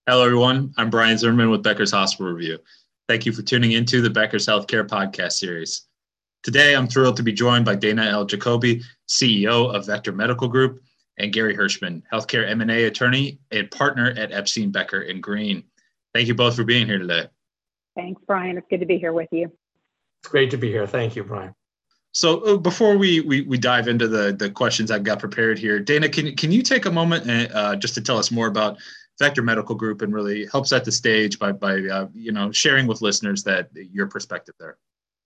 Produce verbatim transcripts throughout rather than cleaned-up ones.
Hello, everyone. I'm Brian Zimmerman with Becker's Hospital Review. Thank you for tuning into the Becker's Healthcare Podcast Series. Today, I'm thrilled to be joined by Dana L. Jacoby, C E O of Vector Medical Group, and Gary Hirschman, Healthcare M and A Attorney and Partner at Epstein, Becker and Green. Thank you both for being here today. Thanks, Brian. It's good to be here with you. It's great to be here. Thank you, Brian. So uh, before we, we we dive into the, the questions I've got prepared here, Dana, can, can you take a moment and, uh, just to tell us more about Vector Medical Group and really help set the stage by, by uh, you know, sharing with listeners that your perspective there?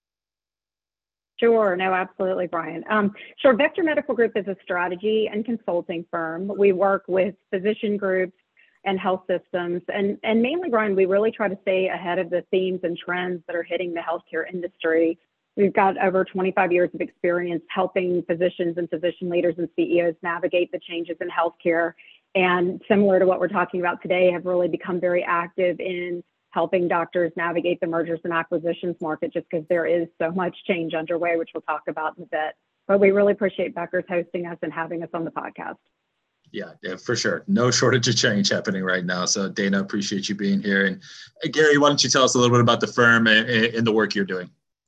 Sure. No, absolutely, Brian. Um, sure. Vector Medical Group is a strategy and consulting firm. We work with physician groups and health systems. And, and mainly, Brian, we really try to stay ahead of the themes and trends that are hitting the healthcare industry. We've got over twenty-five years of experience helping physicians and physician leaders and C E Os navigate the changes in healthcare. And similar to what we're talking about today, have really become very active in helping doctors navigate the mergers and acquisitions market, just because there is so much change underway, which we'll talk about in a bit. But we really appreciate Becker's hosting us and having us on the podcast. Yeah, yeah, for sure. No shortage of change happening right now. So Dana, appreciate you being here. And uh, Gary, why don't you tell us a little bit about the firm and, and the work you're doing?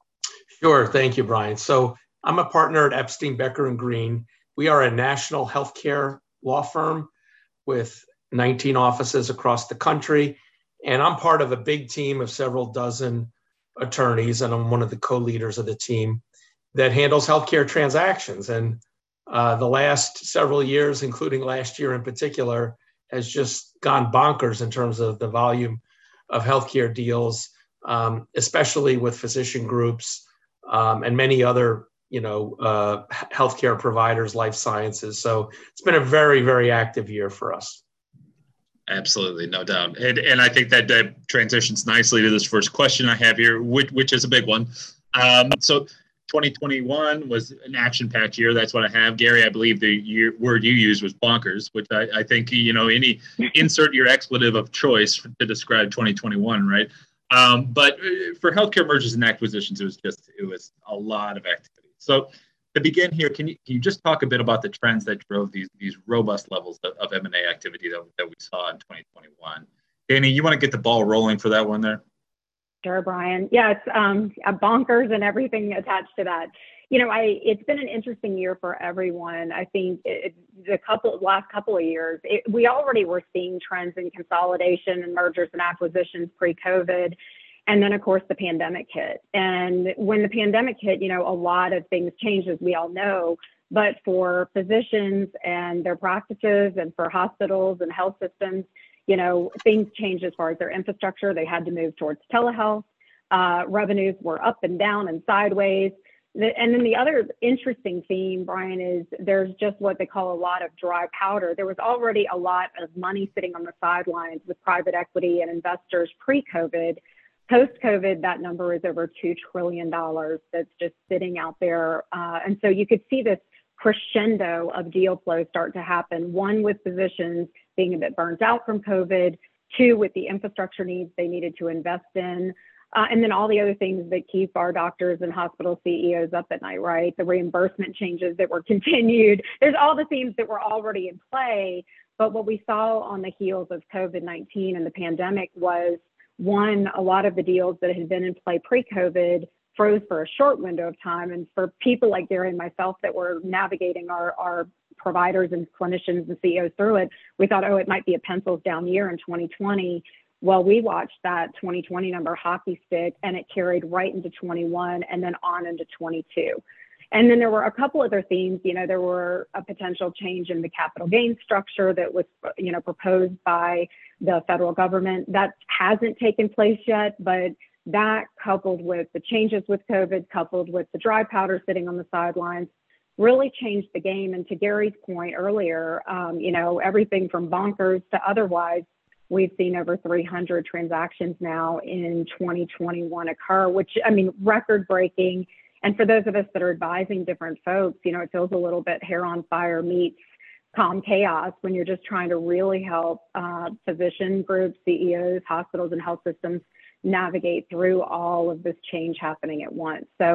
Sure. Thank you, Brian. So I'm a partner at Epstein, Becker and Green. We are a national healthcare law firm with nineteen offices across the country. And I'm part of a big team of several dozen attorneys, and I'm one of the co-leaders of the team that handles healthcare transactions. And uh, the last several years, including last year in particular, has just gone bonkers in terms of the volume of healthcare deals, um, especially with physician groups um, and many other, you know, uh, healthcare providers, life sciences. So it's been a very, very active year for us. Absolutely, no doubt. And, and I think that, that transitions nicely to this first question I have here, which, which is a big one. Um, so twenty twenty-one was an action-packed year. That's what I have. Gary, I believe the year, word you used was bonkers, which I, I think, you know, any insert your expletive of choice to describe twenty twenty-one, right? Um, but for healthcare mergers and acquisitions, it was just, it was a lot of activity. So to begin here, can you, can you just talk a bit about the trends that drove these, these robust levels of, of M and A activity that, that we saw in twenty twenty-one? Danny, you want to get the ball rolling for that one there? Sure, Brian. Yes, um, bonkers and everything attached to that. You know, I it's been an interesting year for everyone. I think it, the couple last couple of years, it, we already were seeing trends in consolidation and mergers and acquisitions pre-COVID. And then, of course, the pandemic hit. And when the pandemic hit, you know, a lot of things changed, as we all know. But for physicians and their practices and for hospitals and health systems, you know, things changed as far as their infrastructure. They had to move towards telehealth. Uh, revenues were up and down and sideways. And then the other interesting theme, Brian, is there's just what they call a lot of dry powder. There was already a lot of money sitting on the sidelines with private equity and investors pre-COVID. Post-COVID, that number is over two trillion dollars that's just sitting out there. Uh, and so you could see this crescendo of deal flow start to happen, one with physicians being a bit burnt out from COVID, two with the infrastructure needs they needed to invest in, uh, and then all the other things that keep our doctors and hospital C E Os up at night, right? The reimbursement changes that were continued. There's all the themes that were already in play. But what we saw on the heels of COVID nineteen and the pandemic was, one, a lot of the deals that had been in play pre-COVID froze for a short window of time. And for people like Gary and myself that were navigating our, our providers and clinicians and C E Os through it, we thought, oh, it might be a pencils down year in twenty twenty. Well, we watched that twenty twenty number hockey stick, and it carried right into twenty-one and then on into twenty-two. And then there were a couple other themes. You know, there were a potential change in the capital gains structure that was, you know, proposed by the federal government. That hasn't taken place yet, but that, coupled with the changes with COVID, coupled with the dry powder sitting on the sidelines, really changed the game. And to Gary's point earlier, um, you know, everything from bonkers to otherwise, we've seen over three hundred transactions now in twenty twenty-one occur, which, I mean, record breaking. And for those of us that are advising different folks, you know, it feels a little bit hair on fire meets calm chaos when you're just trying to really help uh, physician groups, C E Os, hospitals, and health systems navigate through all of this change happening at once. So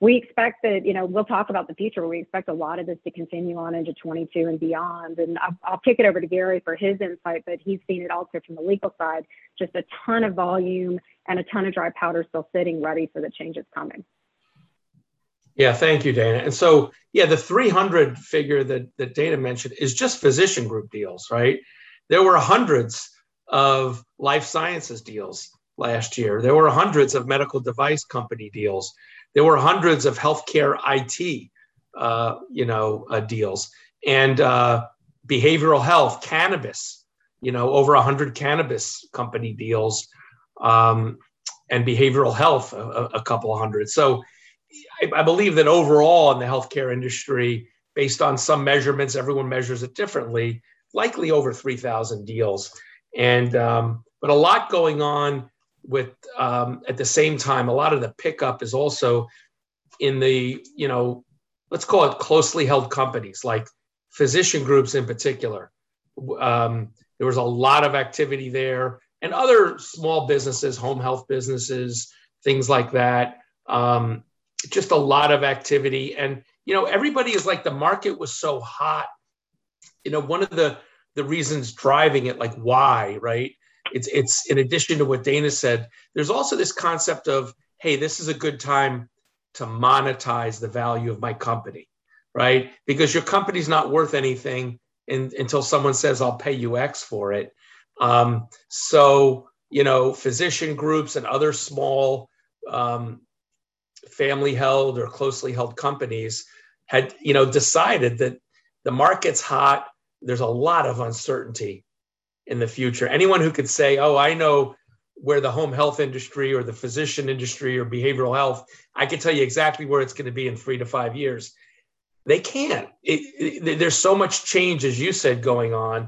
we expect that, you know, we'll talk about the future. We expect a lot of this to continue on into twenty-two and beyond. And I'll, I'll kick it over to Gary for his insight, but he's seen it also from the legal side, just a ton of volume and a ton of dry powder still sitting ready for the changes coming. Yeah, thank you, Dana. And so, yeah, the three hundred figure that, that Dana mentioned is just physician group deals, right? There were hundreds of life sciences deals last year. There were hundreds of medical device company deals. There were hundreds of healthcare I T, uh, you know, uh, deals, and uh, behavioral health, cannabis. You know, over a hundred cannabis company deals, um, and behavioral health, a, a couple of hundred. So, I, I believe that overall in the healthcare industry, based on some measurements, everyone measures it differently. Likely over three thousand deals, and um, but a lot going on. With um, at the same time, a lot of the pickup is also in the, you know, let's call it closely held companies, like physician groups in particular. Um, there was a lot of activity there, and other small businesses, home health businesses, things like that. Um, just a lot of activity, and you know, everybody is like, the market was so hot. You know, one of the the reasons driving it, like why, right? It's, it's in addition to what Dana said, there's also this concept of, hey, this is a good time to monetize the value of my company, right? Because your company's not worth anything in, until someone says, I'll pay you X for it. Um, so, you know, physician groups and other small um, family held or closely held companies had, you know, decided that the market's hot. There's a lot of uncertainty in the future. Anyone who could say, oh, I know where the home health industry or the physician industry or behavioral health, I can tell you exactly where it's going to be in three to five years. They can't. It, it, there's so much change, as you said, going on.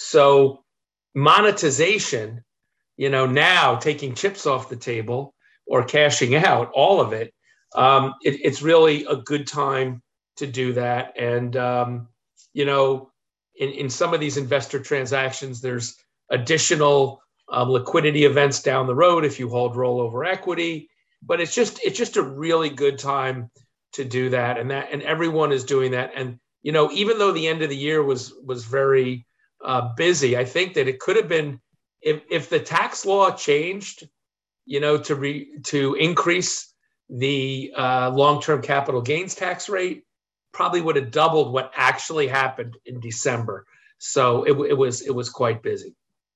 So monetization, you know, now taking chips off the table or cashing out, all of it, um, it it's really a good time to do that. And, um, you know, In, in some of these investor transactions, there's additional um, liquidity events down the road if you hold rollover equity, but it's just it's just a really good time to do that, and that and everyone is doing that. And you know, even though the end of the year was was very uh, busy, I think that it could have been, if if the tax law changed, you know, to re, to increase the uh, long-term capital gains tax rate, probably would have doubled what actually happened in December. So it, it was it was quite busy.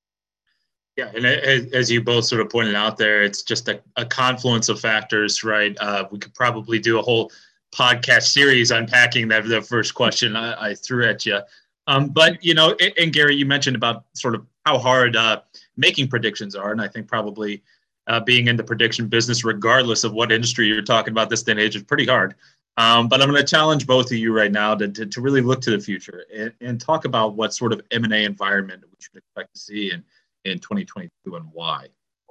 Yeah, and as you both sort of pointed out there, it's just a, a confluence of factors, right? Uh, we could probably do a whole podcast series unpacking that the first question I, I threw at you. Um, but, you know, and, and Gary, you mentioned about sort of how hard uh, making predictions are. And I think probably uh, being in the prediction business, regardless of what industry you're talking about this day and age, is pretty hard. Um, but I'm going to challenge both of you right now to, to, to really look to the future and, and talk about what sort of M and A environment we should expect to see in, in twenty twenty-two and why.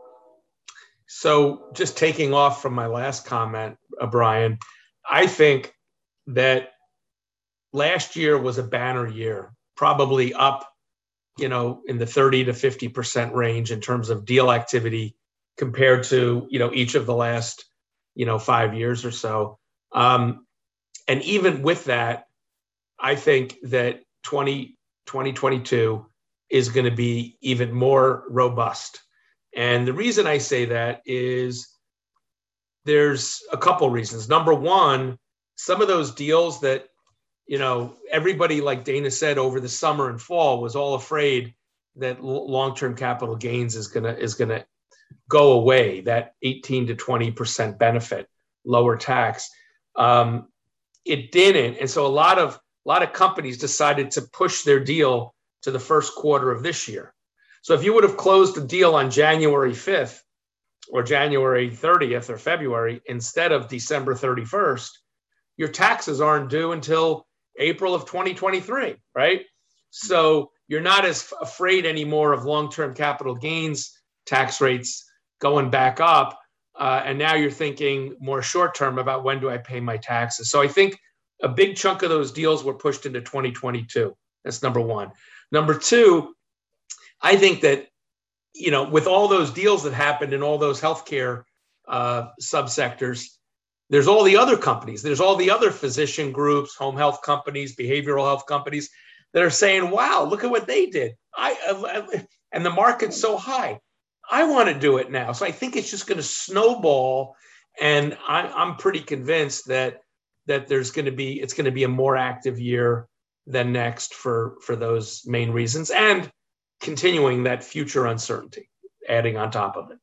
So just taking off from my last comment, uh, Brian, I think that last year was a banner year, probably up, you know, in the thirty to fifty percent range in terms of deal activity compared to, you know, each of the last, you know, five years or so. Um, and even with that, I think that twenty twenty-two is going to be even more robust. And the reason I say that is there's a couple reasons. Number one, some of those deals that, you know, everybody, like Dana said, over the summer and fall was all afraid that long-term capital gains is going to is going to go away, that eighteen to twenty percent benefit, lower tax. Um, it didn't. And so a lot of a lot of companies decided to push their deal to the first quarter of this year. So if you would have closed the deal on January fifth or January thirtieth or February instead of December thirty-first, your taxes aren't due until April of twenty twenty-three, right? So you're not as f- afraid anymore of long-term capital gains tax rates going back up. Uh, and now you're thinking more short-term about when do I pay my taxes. So I think a big chunk of those deals were pushed into twenty twenty-two. That's number one. Number two, I think that, you know, with all those deals that happened in all those healthcare uh, subsectors, there's all the other companies, there's all the other physician groups, home health companies, behavioral health companies that are saying, wow, look at what they did. I, I and the market's so high. I want to do it now. So I think it's just going to snowball. And I, I'm pretty convinced that that there's going to be, it's going to be a more active year than next for, for those main reasons, and continuing that future uncertainty, adding on top of it.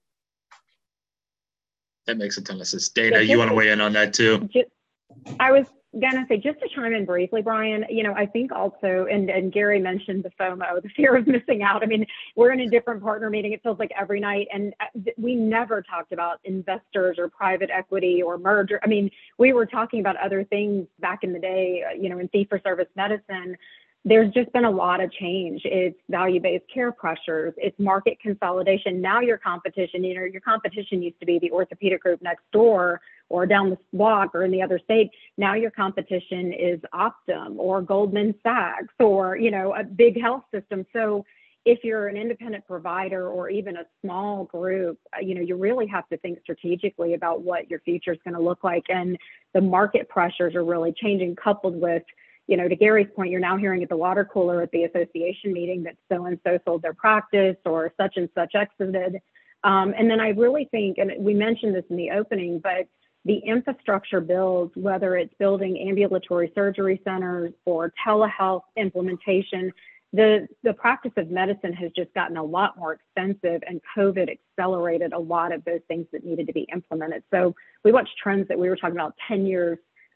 That makes a ton of sense. Dana, you want to weigh in on that too? Just, I was going to say, just to chime in briefly, Brian, you know, I think also, and, and Gary mentioned the FOMO, the fear of missing out. I mean, we're in a different partner meeting, it feels like every night, and we never talked about investors or private equity or merger. I mean, we were talking about other things back in the day, you know, in fee-for-service medicine. There's just been a lot of change. It's value-based care pressures. It's market consolidation. Now your competition, you know, your competition used to be the orthopedic group next door or down the block or in the other state. Now your competition is Optum or Goldman Sachs or, you know, a big health system. So if you're an independent provider or even a small group, you know, you really have to think strategically about what your future is going to look like. And the market pressures are really changing, coupled with, you know, to Gary's point, you're now hearing at the water cooler at the association meeting that so-and-so sold their practice or such and such exited. Um, and then I really think, and we mentioned this in the opening, but the infrastructure builds, whether it's building ambulatory surgery centers or telehealth implementation, the, the practice of medicine has just gotten a lot more expensive, and COVID accelerated a lot of those things that needed to be implemented. So we watched trends that we were talking about ten years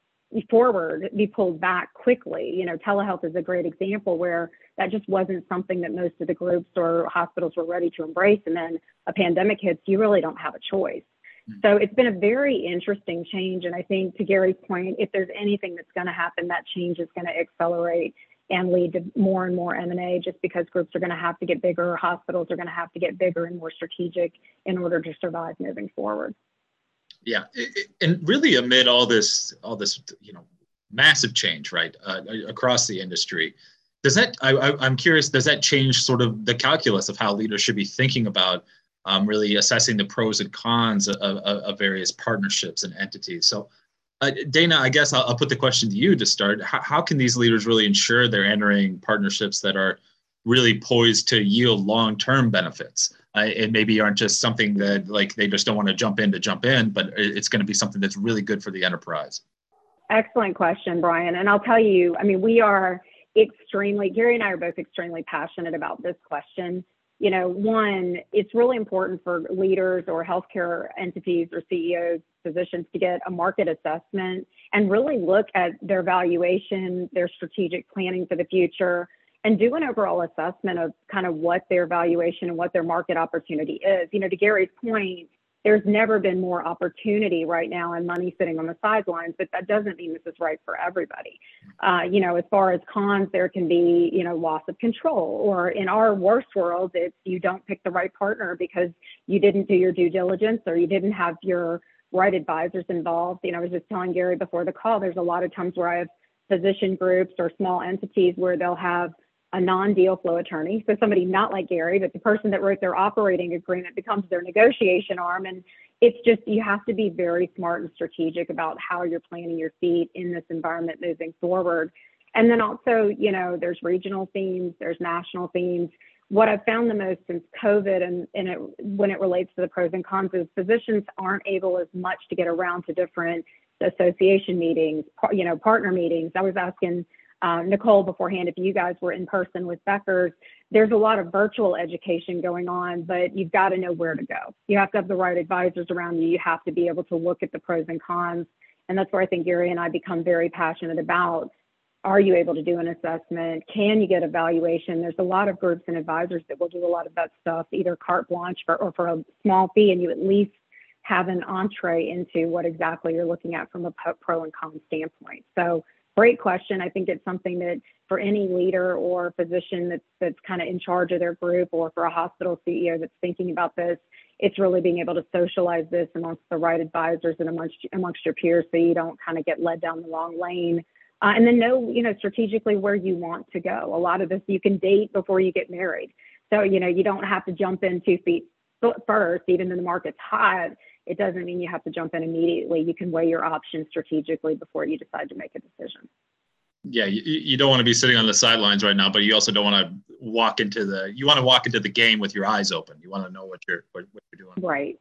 forward be pulled back quickly. You know, telehealth is a great example where that just wasn't something that most of the groups or hospitals were ready to embrace. And then a pandemic hits, you really don't have a choice. Mm-hmm. So it's been a very interesting change. And I think, to Gary's point, if there's anything that's going to happen, that change is going to accelerate and lead to more and more M and A, just because groups are going to have to get bigger, hospitals are going to have to get bigger and more strategic in order to survive moving forward. Yeah, and really amid all this, all this, you know, massive change, right, uh, across the industry, does that? I, I'm curious. Does that change sort of the calculus of how leaders should be thinking about um, really assessing the pros and cons of, of, of various partnerships and entities? So, uh, Dana, I guess I'll, I'll put the question to you to start. How, how can these leaders really ensure they're entering partnerships that are really poised to yield long-term benefits? Uh, and maybe aren't just something that, like, they just don't want to jump in to jump in, but it's going to be something that's really good for the enterprise. Excellent question, Brian. And I'll tell you, I mean, we are extremely, Gary and I are both extremely passionate about this question. You know, one, it's really important for leaders or healthcare entities or C E Os, physicians, to get a market assessment and really look at their valuation, their strategic planning for the future, and do an overall assessment of kind of what their valuation and what their market opportunity is. You know, to Gary's point, there's never been more opportunity right now and money sitting on the sidelines, but that doesn't mean this is right for everybody. Uh, you know, as far as cons, there can be, you know, loss of control, or in our worst world, it's you don't pick the right partner because you didn't do your due diligence or you didn't have your right advisors involved. You know, I was just telling Gary before the call, there's a lot of times where I have physician groups or small entities where they'll have a non-deal flow attorney. So somebody not like Gary, but the person that wrote their operating agreement becomes their negotiation arm. And it's just, you have to be very smart and strategic about how you're planting your feet in this environment moving forward. And then also, you know, there's regional themes, there's national themes. What I've found the most since COVID, and, and it, when it relates to the pros and cons, is physicians aren't able as much to get around to different association meetings, you know, partner meetings. I was asking Uh, Nicole beforehand, if you guys were in person with Becker's, there's a lot of virtual education going on, but you've got to know where to go. You have to have the right advisors around you. You have to be able to look at the pros and cons. And that's where I think Gary and I become very passionate about. Are you able to do an assessment? Can you get evaluation? There's a lot of groups and advisors that will do a lot of that stuff, either carte blanche for, or for a small fee, and you at least have an entree into what exactly you're looking at from a pro and con standpoint. So great question. I think it's something that for any leader or physician that's that's kind of in charge of their group, or for a hospital C E O that's thinking about this, it's really being able to socialize this amongst the right advisors and amongst amongst your peers, so you don't kind of get led down the wrong lane. Uh, and then know, you know, strategically where you want to go. A lot of this you can date before you get married. So, you know, you don't have to jump in two feet first, even though the market's hot, it doesn't mean you have to jump in immediately. You can weigh your options strategically before you decide to make a decision. Yeah, you, you don't want to be sitting on the sidelines right now, but you also don't want to walk into the you want to walk into the game with your eyes open. You want to know what you're what, what you're doing. Right.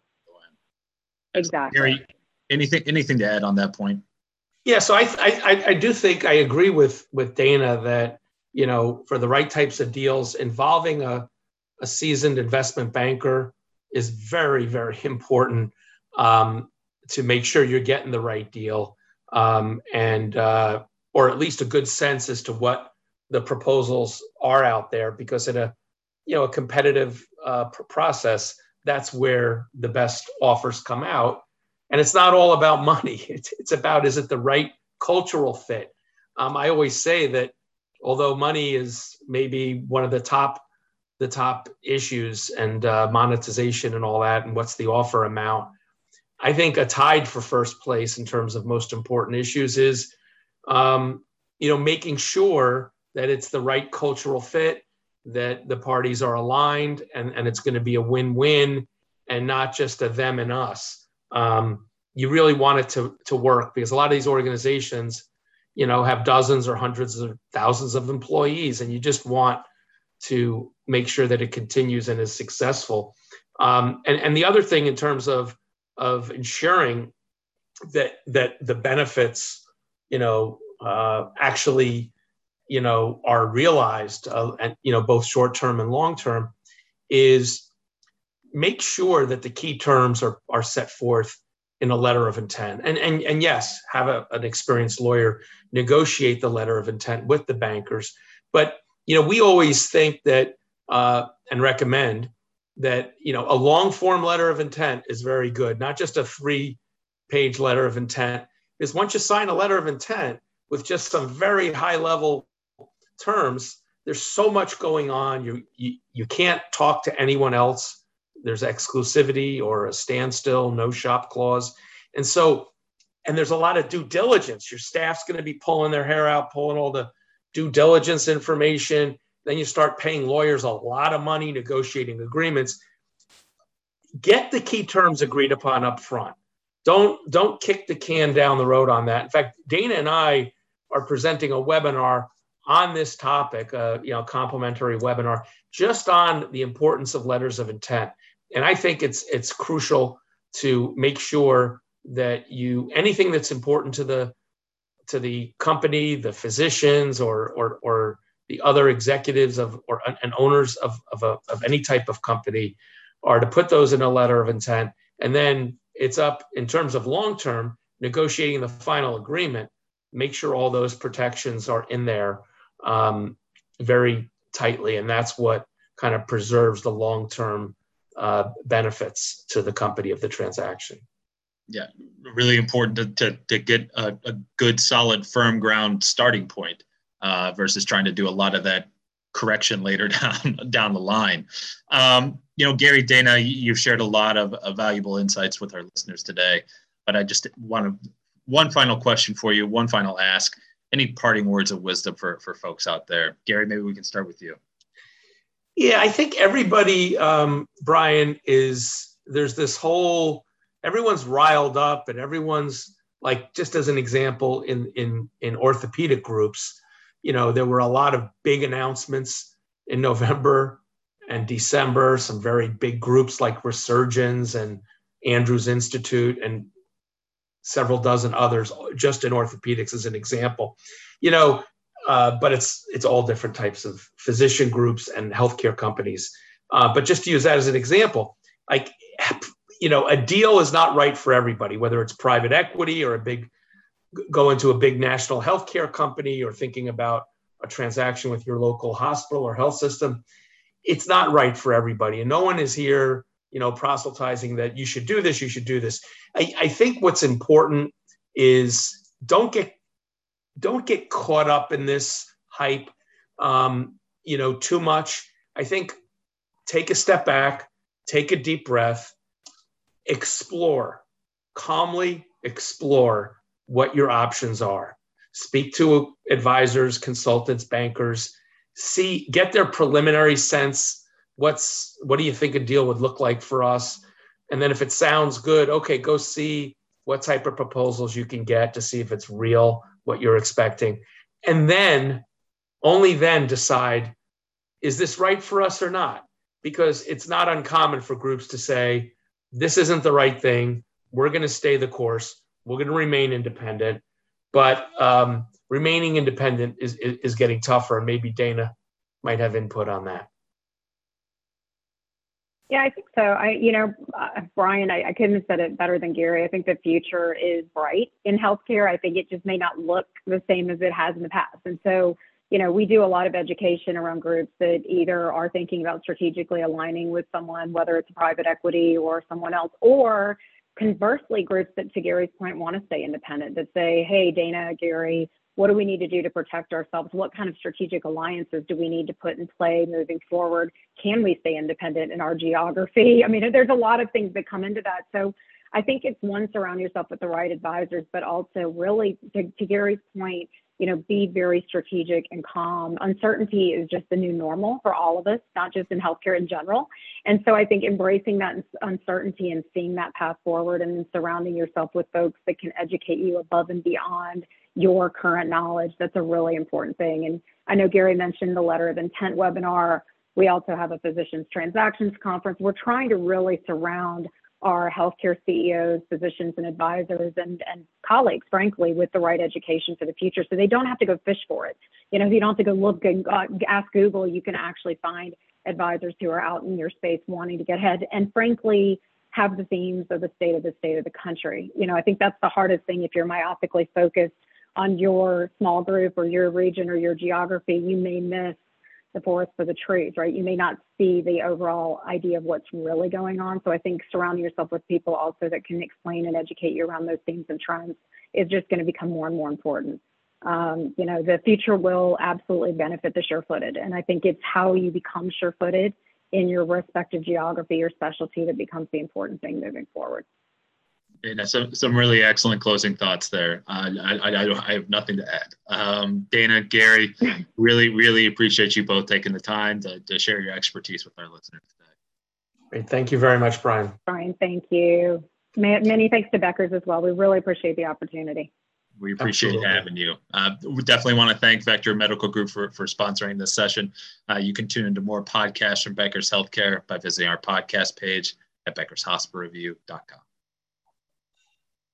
Exactly. Gary, anything anything to add on that point? Yeah, so I, I I do think I agree with with Dana that, you know, for the right types of deals, involving a a seasoned investment banker is very, very important um, to make sure you're getting the right deal, um, and uh, or at least a good sense as to what the proposals are out there. Because in a you know a competitive uh, pr- process, that's where the best offers come out. And it's not all about money. It's, it's about, is it the right cultural fit? Um, I always say that although money is maybe one of the top, the top issues, and uh, monetization and all that, and what's the offer amount, I think a tied for first place in terms of most important issues is, um, you know, making sure that it's the right cultural fit, that the parties are aligned, and, and it's going to be a win-win and not just a them and us. Um, you really want it to, to work, because a lot of these organizations, you know, have dozens or hundreds or thousands of employees, and you just want to make sure that it continues and is successful. Um, and, and the other thing in terms of, of ensuring that, that the benefits, you know, uh, actually, you know, are realized, uh, and, you know, both short-term and long-term, is make sure that the key terms are, are set forth in a letter of intent. And, and, and yes, have a, an experienced lawyer negotiate the letter of intent with the bankers. But, you know, we always think that uh, and recommend that, you know, a long form letter of intent is very good, not just a three page letter of intent. Because once you sign a letter of intent with just some very high level terms, there's so much going on. You, you, you can't talk to anyone else. There's exclusivity or a standstill, no shop clause. And so, and there's a lot of due diligence. Your staff's going to be pulling their hair out, pulling all the due diligence information. Then you start paying lawyers a lot of money, negotiating agreements. Get the key terms agreed upon up front. Don't, don't kick the can down the road on that. In fact, Dana and I are presenting a webinar on this topic, uh, you know, complimentary webinar, just on the importance of letters of intent. And I think it's it's crucial to make sure that you, anything that's important to the to the company, the physicians, or or or the other executives of or and owners of of, a, of any type of company, are to put those in a letter of intent. And then it's up in terms of long term negotiating the final agreement. Make sure all those protections are in there um, very tightly, and that's what kind of preserves the long term uh, benefits to the company of the transaction. Yeah, really important to to, to get a, a good, solid, firm ground starting point uh, versus trying to do a lot of that correction later down down the line. Um, you know, Gary, Dana, you've shared a lot of, of valuable insights with our listeners today, but I just want to one final question for you, one final ask. Any parting words of wisdom for for folks out there? Gary, maybe we can start with you. Yeah, I think everybody, um, Brian, is there's this whole, everyone's riled up, and everyone's like, just as an example, in in in orthopedic groups, you know, there were a lot of big announcements in November and December, some very big groups like Resurgence and Andrews Institute and several dozen others, just in orthopedics as an example, you know, uh, but it's it's all different types of physician groups and healthcare companies. Uh, but just to use that as an example, like, you know, a deal is not right for everybody, whether it's private equity or a big, go into a big national healthcare company, or thinking about a transaction with your local hospital or health system. It's not right for everybody. And no one is here, you know, proselytizing that you should do this, you should do this. I, I think what's important is don't get don't get caught up in this hype, um, you know, too much. I think take a step back, take a deep breath, explore, calmly explore what your options are. Speak to advisors, consultants, bankers, see, get their preliminary sense what's, what do you think a deal would look like for us? And then if it sounds good, okay, go see what type of proposals you can get to see if it's real, what you're expecting. And then, only then decide, is this right for us or not? Because it's not uncommon for groups to say, this isn't the right thing. We're going to stay the course. We're going to remain independent. But um, remaining independent is, is, is getting tougher. And maybe Dana might have input on that. Yeah, I think so. I, you know, uh, Brian, I, I couldn't have said it better than Gary. I think the future is bright in healthcare. I think it just may not look the same as it has in the past. And so, you know, we do a lot of education around groups that either are thinking about strategically aligning with someone, whether it's private equity or someone else, or conversely, groups that, to Gary's point, want to stay independent, that say, hey, Dana, Gary, what do we need to do to protect ourselves? What kind of strategic alliances do we need to put in play moving forward? Can we stay independent in our geography? I mean, there's a lot of things that come into that. So I think it's one, surround yourself with the right advisors, but also really, to, to Gary's point, you know, be very strategic and calm. Uncertainty is just the new normal for all of us, not just in healthcare in general. And so I think embracing that uncertainty and seeing that path forward and then surrounding yourself with folks that can educate you above and beyond your current knowledge, that's a really important thing. And I know Gary mentioned the letter of intent webinar. We also have a physicians transactions conference. We're trying to really surround our healthcare C E Os, physicians and advisors and, and colleagues, frankly, with the right education for the future. So they don't have to go fish for it. You know, you don't have to go look and uh, ask Google. You can actually find advisors who are out in your space wanting to get ahead and frankly, have the themes of the state of the state of the country. You know, I think that's the hardest thing. If you're myopically focused on your small group or your region or your geography, you may miss the forest for the trees, right? You may not see the overall idea of what's really going on. So I think surrounding yourself with people also that can explain and educate you around those themes and trends is just going to become more and more important. Um, you know, the future will absolutely benefit the sure-footed. And I think it's how you become sure-footed in your respective geography or specialty that becomes the important thing moving forward. Dana, some, some really excellent closing thoughts there. Uh, I, I, I have nothing to add. Um, Dana, Gary, really, really appreciate you both taking the time to, to share your expertise with our listeners today. Great. Thank you very much, Brian. Brian, thank you. Many thanks to Becker's as well. We really appreciate the opportunity. We appreciate Absolutely. having you. Uh, we definitely want to thank Vector Medical Group for, for sponsoring this session. Uh, you can tune into more podcasts from Becker's Healthcare by visiting our podcast page at beckers hospital review dot com.